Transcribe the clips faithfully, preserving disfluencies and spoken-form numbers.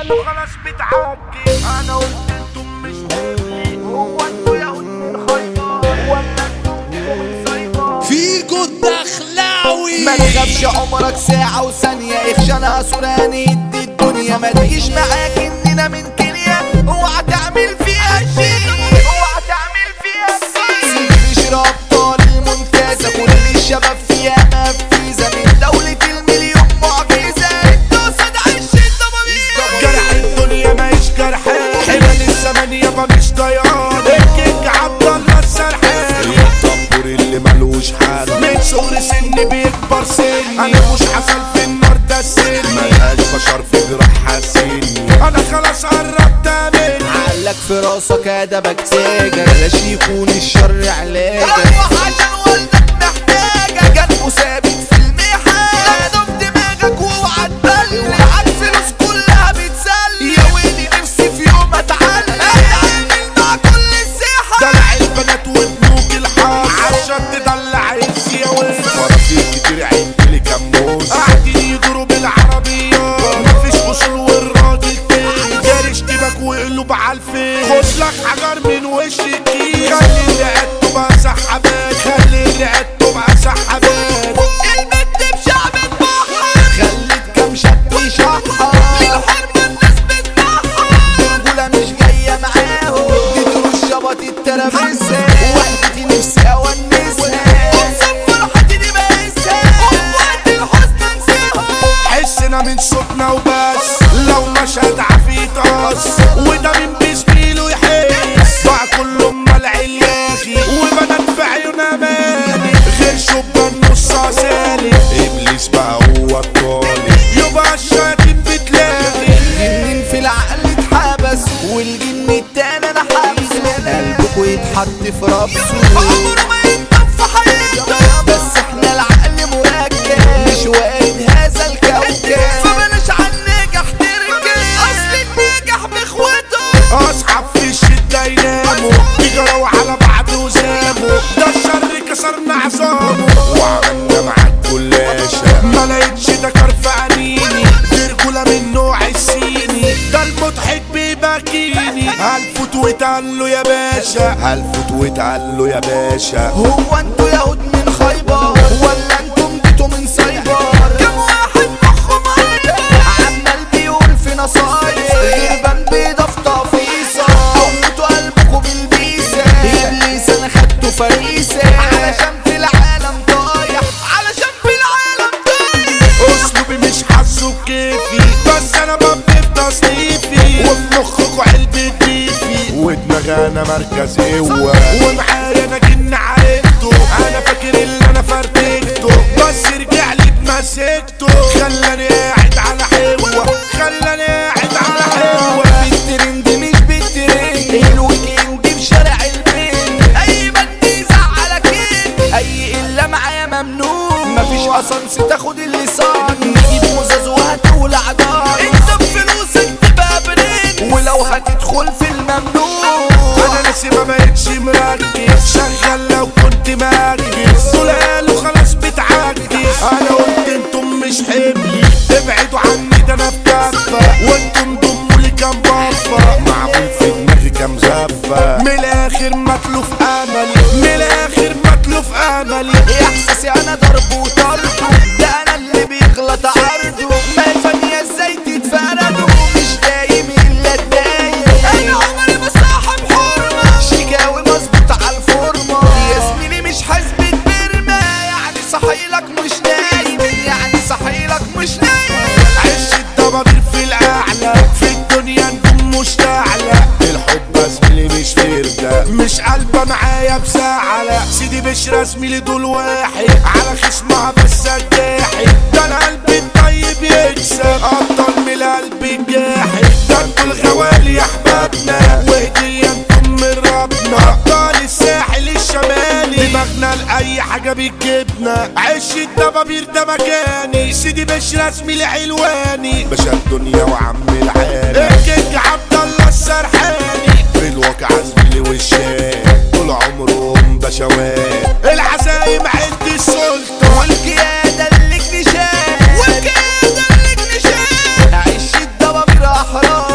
سؤاله خلاص بتعجب. انا قلت انتم مش قبلي، هو انتوا يهود من خيبر ولا انتم من سايبر؟ فيكو الدخلاوي ما تخافش عمرك ساعة وثانية، اخشانها سوراني يدي الدنيا. ما تجيش معاك اننا من كينيا، اوعى تعمل فيها شيء، اوعى تعمل فيها شيء. مش ابطال الممتازة، كل الشباب فيها نفيذة، من دولة المليون معجزة. انتوا صدع الشدة مبيض جرح الدنيا ماهيش جرحان، حلال الزمن يابا مش ضيعان. الكينج عبد الله السرحان، الطبور اللي ملوش حل، من صغر سني بيكبر سني. انا مش حصل في النار ده السن، ملقاش بشر في جراح حاسيني. انا خلاص قربت امن. علق في راسك ادبك تاجر، بلاش يكون الشر علاجك. روح عشان والدك محتاجك، جنبه ثابت في المحن. نضف دماغك واوعى تبلع، وعلى الفلوس كلها بتسلي. يا ويلي نفسي في يوم اتعلم، اتعامل مع كل الساحة. دلع البنات وبنوك الحار، عشان تدلع السي يا ويلي. فرافيل كتير عندي كموس، قاعدين يجروا بالعربيات، مفيش وصول والراجل تاني. جاري اشتباك وقلوب عالفين، خد لك حجر من وش الكيس. خلي اللي قدته بقى سحبات، خلي اللي قدته بقى سحبات. البت بشعب البحر، خلت كام شاب يشحر. للحرب الناس بتنحر، الرجولة مش جاية معاهم. تدروا الشبط الترابيزة، وحدتي نفسي اونسها. اقسم فرحتي دي بقيسها، وقت الحزن انساها. حسنا من صوتنا وبس، لو مشهد عفيت قص، وده من بسبيله يحس. ضاع كله امال عياخي، وبنات في عيونها مالي. غير شبان نصها سالي، ابليس بقى هو الطالب. يبقى الشياطين بتلاقي. جنين في العقل اتحبس، والجن التاني انا حابسه. قلبكوا يتحط في ربسه، عمره ما ينطف في حياته. بس احنا العقل مركب، مش وارد هذا الكوكب. فبلاش عالنجح تركب، اصل النجح باخوته. اصحاب في الشدة يناموا، بيجروا على بعض وساموا. ده الشر كسرنا عظامه، وعملنا معاك كلاشة، ما لقيتش ده كرف انيني. دي رجولة من نوع الصيني، ده المضحك بيبكيني. هلفوت واتقال له يا باشا، هلفوت واتقال له يا باشا. هو انتوا يهود من خيبر ولا انتم جيتوا من سايبر؟ كم واحد مخه مريض عمال بيقول في نصايح، غربان بيضة في تقفيصة. قوتوا قلبكوا بالبيسة، ابليس انا خدته فريسة. علشان في العالم ضايع، علشان في العالم ضايع. اسلوبي مش حاسه بكيفي، بس انا ببني في تصنيفي. وفي مخكوا علبة بيفي، ودماغي انا مركز قوة، ومعايا انا جن عرفته. انا فاكر اللي انا فرتكته، بس رجع لي بمسكته. خلاني قاعد على حلوة، خلاني قاعد على حلوة. بالترند مش بالترند، الويك اند في شارع البين. اي بند يزعلك ايه، اي الا معايا ممنوع. مفيش اسانس تاخد اللسان، نجيب مزاز وهتولع دار. انت بفلوسك تبقى برنس، ولو هتدخل في الممنوع. انا ناسي ما بقتش مركز، شغال لو كنت مركز. دول قالوا خلاص بتعجز، انا قلت انتم مش حملي. ابعدوا عني ده انا في كفة، وانتم ضموا لي كام بفة. معمول في دماغي كام زفة. من الاخر متلوف املي، من الاخر متلوف املي. احساسي انا ضرب وطرده، ده انا اللي بيغلط عرضه. ما الفنية ازاي تتفردوا، مش دايم الا الدايم. انا عمري ما صاحب حرمة، شيكاوي مظبوط على الفورمة. يا زميلي مش حاسبة برمة، يعني صحيلك مش نايم، يعني صحيلك مش نايم. عش الضبابير في الاعلى، في الدنيا نجوم مشتعلة. الحب زميلي مش فردة، مش قلبة معايا بزعلة. سيدي بشرى زميلي دول واحد، على خصمها بس الجاحد. ده القلب الطيب يكسب، ابطال من القلب الجاحد. ده انتوا الغوالي يا احبابنا، وهدية انتم من ربنا. ابطال الساحل الشمالي، دماغنا لاي حاجة بتجيبنا. عش الضبابير ده مكاني، سيدي بشرى زميلي علواني. باشا الدنيا وعم العالم، الكينج عبد الله السرحاني. في الواقع زميلي والشام طول عمرهم بشوات. العزايم عند السلطة، والقيادة اللي اكتشاف، والقيادة اللي اكتشاف. عش الضبابير احرار،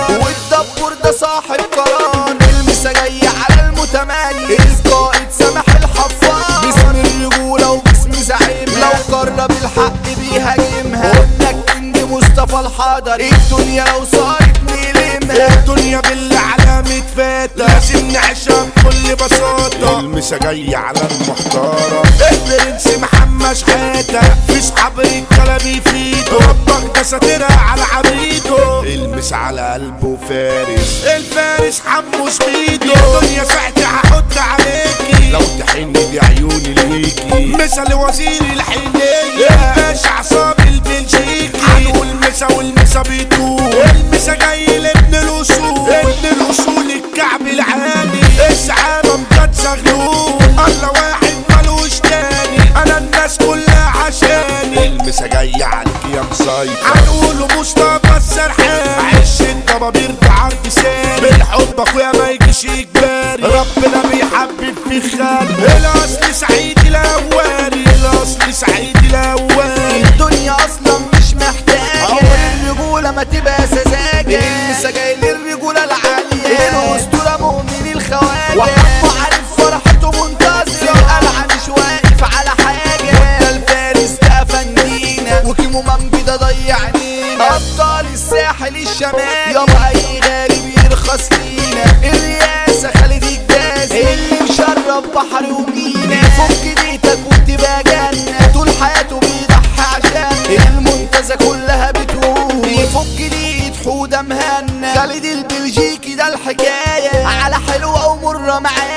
حضر الدنيا لو صارت نلمها الدنيا بالله علامة فاتة لازم نعيشها بكل بساطة. المسا جاي على المحتارة البرنس محمد شحاتة في صحاب رجالة بيفيدوا ربك ده ساترها على عبيده. المس على قلبه فارس الفارس حمص بيده الدنيا ساعتي هحط عليكي لو تحن دي عيوني ليكي. مثل وزير الحنية باشا عصام البلجيكي هنقول مسا والمسا بيطول المسا جاي لابن الاصول ابن الاصول الكعب العالي السعامة مجد زغلول الله واحد ملوش تاني انا الناس كلها عشاني. المسا جاي عليك يا مسيطر هنقوله مصطفى السرحان عش الضبابير بعرض سالي بالحب اخويا ما يجيش اجباري ربنا بيحبب في خالي الاصل سعيد الاولي الاصل سعيد الاولي. الدنيا اصلا مش محتاجة عمر الرجولة ما تبقى سذاجة المسا جاي للرجولة العالية الاسطورة مؤمن الخواجة وحبه عارف فرحته منتظر القلعة مش واقف على حاجة وده الفارس ده فندينا وكيمو مامبي ده ضيعنينا ابطال الساحل الشمالي يابا اي غريب يرخص لينا الرئاسة خالد الجازي اللي مشرب بحر ومينا يفك ديتك وتبقى جنة طول حياته بيضحي عشان المنتزه كلها بتقول يفك ديت حودة مهنة خالد البلجيكي ده الحكاية على حلوة ومرة معايا